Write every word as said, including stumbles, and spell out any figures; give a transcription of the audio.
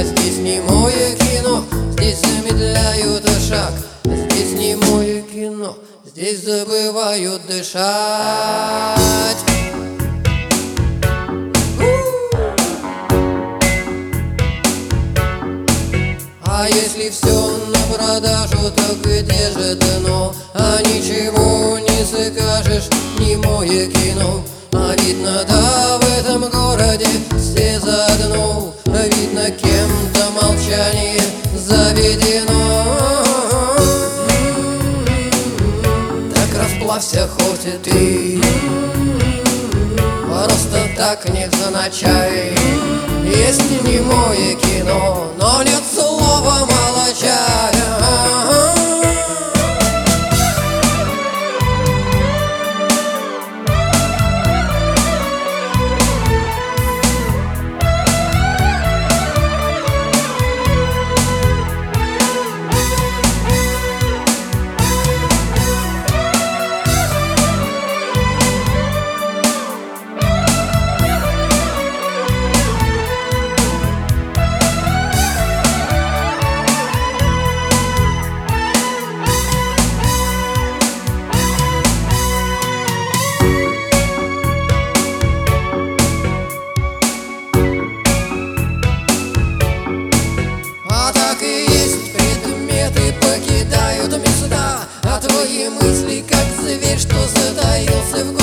Здесь немое кино, здесь замедляют шаг. Здесь немое кино, здесь забывают дышать. А если все на продажу, то где же дно? А ничего не закажешь, немое кино. А видно, да, в этом городе все заодно. А видно, кем-то молчание заведено. Так расплавься хоть и ты, просто так невзначай. Есть немое кино, но нет слова молча. Покидают места, а твои мысли, как зверь, что затаился в